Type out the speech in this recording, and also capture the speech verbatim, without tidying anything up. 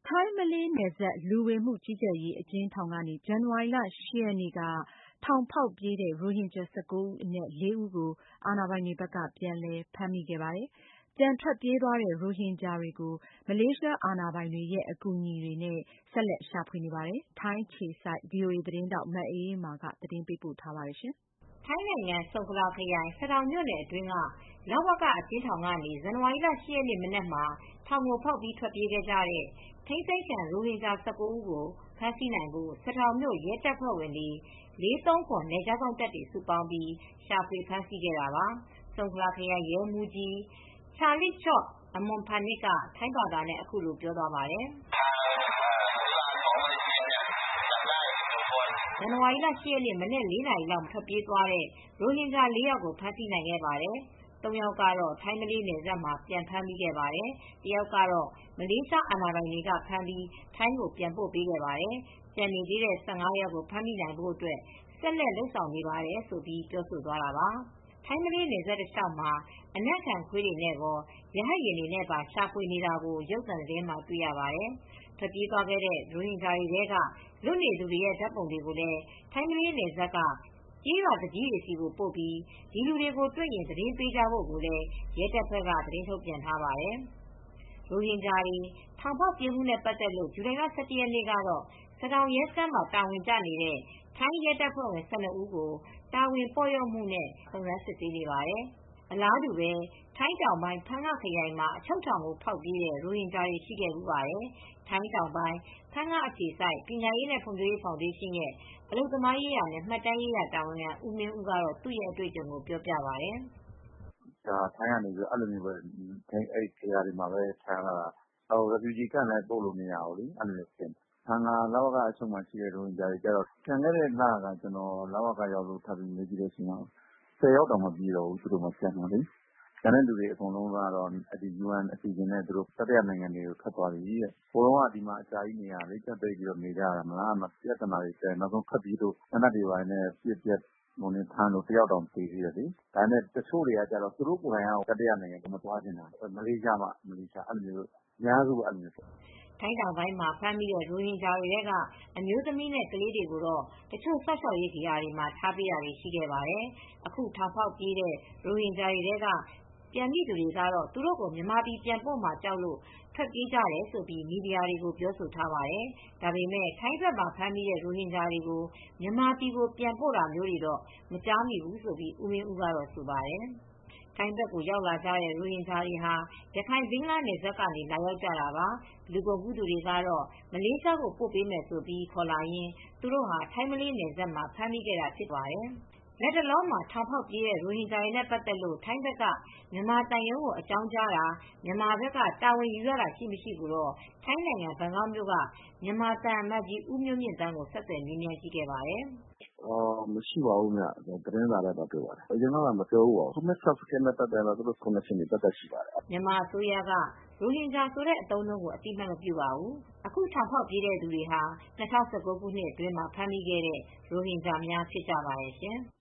ထိုင်း-မလေးနယ်စပ် လူဝင်မှုကြီးကြပ်ရေးအကျဉ်းထောင်ကနေ ဇန်နဝါရီလ ၈ ရက်နေ့က ထောင်ဖောက်ပြေးတဲ့ ရိုဟင်ဂျာ ၁၉ ဦးအနက် လေးဦးကို အာဏာပိုင်တွေဘက်က ပြန်လည်ဖမ်းမိခဲ့ပါတယ်။ ပြန်ထွက်ပြေးသွားတဲ့ ရိုဟင်ဂျာတွေကို မလေးရှားအာဏာပိုင်တွေရဲ့ အကူအညီတွေနဲ့ ဆက်လက်ရှာဖွေနေပါတယ်။ ထိုင်းအခြေစိုက် ဗွီအိုအေသတင်းထောက် မအေးအေးမာက သတင်းပေးပို့ထားပါတယ်။ထိုင်းနိုင်ငံ ဆုန်ခလာခရိုင် စဒေါင်မြို့နယ်အတွင်းက လဝက အကျဉ်းထောင်ကနေ ဇန်နဝါရီလ ၈ ရက်နေ့ မနက်မှာ ထောင်ကိုဖောက်ပြီး ထွက်ပြေးခဲ့ကြတဲ့ ထိန်းသိမ်းခံ ရိုဟင်ဂျာ ၁၉ ဦးကို ဖမ်းဆီးနိုင်ဖို့ စဒေါင်မြို့ ရဲတပ်ဖွဲ့ဝင်တွေ လေးသုံး၇ နယ်ခြားစောင့်တပ်တွေ စုပေါင်းပြီး ရှာဖွေဖမ်းဆီးခဲ့တာပါ။ ဆုန်ခလာခရိုင် ရဲမှူးကြီး Charlit Chok Amornpanich က ထိုင်းဘာသာနဲ့ အခုလိုပြောသွားပါတယ်။ ဇန်နဝါရီလ ၈ ရက်နေ့ မနက် ၄ နာရီလောက် ထွက်ပြေးသွားတဲ့ ရိုဟင်ဂျာ လေးယောက်ကို ဖမ်းဆီးနိုင်ခဲ့ပါတယ်။ သုံးယောက်ကတော့ ထိုင်း-မလေးနယ်စပ်မှာ ပြန်ဖမ်းမိခဲ့ပါတယ်။ တယောက်ကတော့ မလေးရှားအာဏာပိုင်တွေက ဖမ်းပြီး ထိုင်းကို ပြန်ပို့ပေးခဲ့ပါတယ်။ ကျန်နေသေးတဲ့ ၁၅ ယောက်ကို ဖမ်းမိနိုင်ဖို့အတွက် ဆက်လက်လုပ်ဆောင်နေပါတယ်လို့ ပြောဆိုသွားတာပါ။ ထိုင်း-မလေးနယ်စပ်တလျှောက်မှာ အနံ့ခံခွေးတွေနဲ့ရော ရဟတ်ယာဉ်တွေနဲ့ပါ ရှာဖွေနေတာကို ရုပ်သံသတင်းမှာ တွေ့ရပါတယ်။ ထွက်ပြေးသွားတဲ့ ရိုဟင်ဂျာတွေထဲက လွတ်နေသူတွေရဲ့ ဓါတ်ပုံတွေကိုလည်း ထိုင်း-မလေးနယ်စပ်က ကျေးရွာသူကြီးတွေဆီပို့ပြီး ဒီလူတွေကိုတွေ့ရင် သတင်းပေးကြဖို့လည်း ရဲတပ်ဖွဲ့က သတင်းထုတ်ပြန်ထားပါတယ်။ ရိုဟင်ဂျာတွေ ထောင်ဖောက်ပြေးမှုနဲ့ ပတ်သက်လို့ ဇူလိုင်လ ၁၁ ရက်နေ့ကတော့ စဒေါင်ရဲစခန်းမှာ တာဝန်ကျနေတဲ့ ထိုင်းရဲတပ်ဖွဲ့ဝင် ၁၂ ဦးကို တာဝန်ပေါ့လျော့မှုနဲ့ စုံစမ်းစစ်ဆေးနေပါတယ်။ အလားတူပဲ ထိုင်းတောင်ပိုင်း ဖန်ငခရိုင်မှာ အချုပ်ထောင်ကို ဖောက်ပြေးတဲ့ ရိုဟင်ဂျာတွေ ရှိခဲ့ဖူးပါတယ်။ ထိုင်းတောင်ပိုင်း ဖန်ငအခြေစိုက် ပညာရေးနဲ့ ဖွံ့ဖြိုးရေးဖောင်ဒေးရှင်းရဲ့ အလုပ်သမားရေးရာနဲ့ မှတ်တမ်းရေးရာတာဝန်ခံ ဦးမင်းဦးကတော့ သူ့အတွေ့အကြုံကို ပြောပြပါတယ်။ "ထိုင်းကနေ အဲဒီလို ဂေဟာတွေမှာပဲ ထားထားတာ refugee camp လည်းပို့လို့မရဘူး။ ဖန်င လဝကအချုပ်မှာရှိတဲ့ ရိုဟင်ဂျာတွေကတော့ ကျန်ခဲ့တဲ့လက ကျနော် လဝကရောက်လို့ ထပ်ပြီးမေးကြည့်တော့ ဆယ်ယောက်တောင်မပြည့်တော့ဘူး။ ကျန်တဲ့သူတွေအကုန်လုံးကတော့ ယူအန်အစီအစဉ်နဲ့ တတိယနိုင်ငံတွေကို ထွက်သွားပြီတဲ့။ ဟိုတုန်းက ဒီမှာအကြာကြီးနေရတာ ကြပ်ပိတ်ပြီးနေကြရတာ ပြဿနာတွေတက် နောက်ဆုံးထွက်ပြေးလို့ သေနတ်တွေဘာတွေနဲ့ ပစ်ဖမ်းလို့ တယောက်တောင်သေသေးတယ်။ ဒါပေမဲ့ တချို့တွေက သူတို့ကိုယ်တိုင်က တတိယနိုင်ငံကို မသွားချင်တာ မလေးရှားမှ မလေးရှား အများစုက အဲဒီလိုမျိုး။ " ထိုင်းတောင်ပိုင်းမှာ ဖမ်းမိတဲ့ ရိုဟင်ဂျာတွေထဲက အမျိုးသမီးနဲ့ ကလေးတွေကိုတော့ တချို့စောင့်ရှောက်ရေးဂေဟာတွေမှာ ထားပေးတာတွေ ရှိခဲ့ပါတယ်။ အခုထောင်ဖောက်ပြေးတဲ့ ရိုဟင်ဂျာတွေထဲက ပြန်မိသူတွေကတော့ သူတို့ကို မြန်မာပြည်ပြန်ပို့မှာ ကြောက်လို့ ထွက်ပြေးကြတယ်လို့ မီဒီယာတွေကို ပြောဆိုထားပါတယ်။ ဒါပေမဲ့ ထိုင်းဘက်မှာ ဖမ်းမိတဲ့ ရိုဟင်ဂျာတွေကို မြန်မာပြည်ကို ပြန်ပို့တာမျိုးတွေတော့ မကြားမိဘူးလို့ ဦးမင်းဦးကဆိုပါတယ်။ ထိုင်းဘက်ကို ရောက်လာကြတဲ့ ရိုဟင်ဂျာတွေဟာ ရခိုင်ဘင်္ဂလားနယ်စပ်ကနေ လာရောက်ကြတာပါ။ လူကုန်ကူးသူတွေကတော့ မလေးရှားကို ပို့ပေးမယ်ဆိုပြီး ခေါ်လာရင်း သူတို့ဟာ ထိုင်း-မလေးနယ်စပ်မှာ ဖမ်းမိခဲ့တာဖြစ်ပါတယ်။ လတ်တလောမှာ ထောင်ဖောက်ပြေးတဲ့ ရိုဟင်ဂျာတွေနဲ့ ပတ်သက်လို့ ထိုင်းဘက်က မြန်မာသံရုံးကို အကြောင်းကြားတာ မြန်မာဘက်က တာဝန်ယူရတာ ရှိမရှိကိုတော့ ထိုင်းနိုင်ငံ ဘန်ကောက်မြို့က မြန်မာသံအမတ်ကြီး ဦးမျိုးမြင့်သန်းကို ဆက်သွယ်မေးမြန်းကြည့်ခဲ့ပါတယ်။ "မရှိပါဘူး။ သတင်းစာထဲမှာ တွေ့ပါတယ်။ အရင်တုန်းက မပြောဘူးပါဘူး။ Commit Subscribe နဲ့ ပတ်သက်လို့ သူတို့ connection တွေ သက်သက်ရှိပါတယ်။ " မြန်မာအစိုးရက ရိုဟင်ဂျာဆိုတဲ့ အသုံးအနှုန်းကို အသိအမှတ်မပြုပါဘူး။ အခုထောင်ဖောက်ပြေးတဲ့သူတွေဟာ ၂၀၁၉ ခုနှစ်အတွင်းမှာ ဖမ်းမိခဲ့တဲ့ ရိုဟင်ဂျာများဖြစ်ကြပါတယ်ရှင်။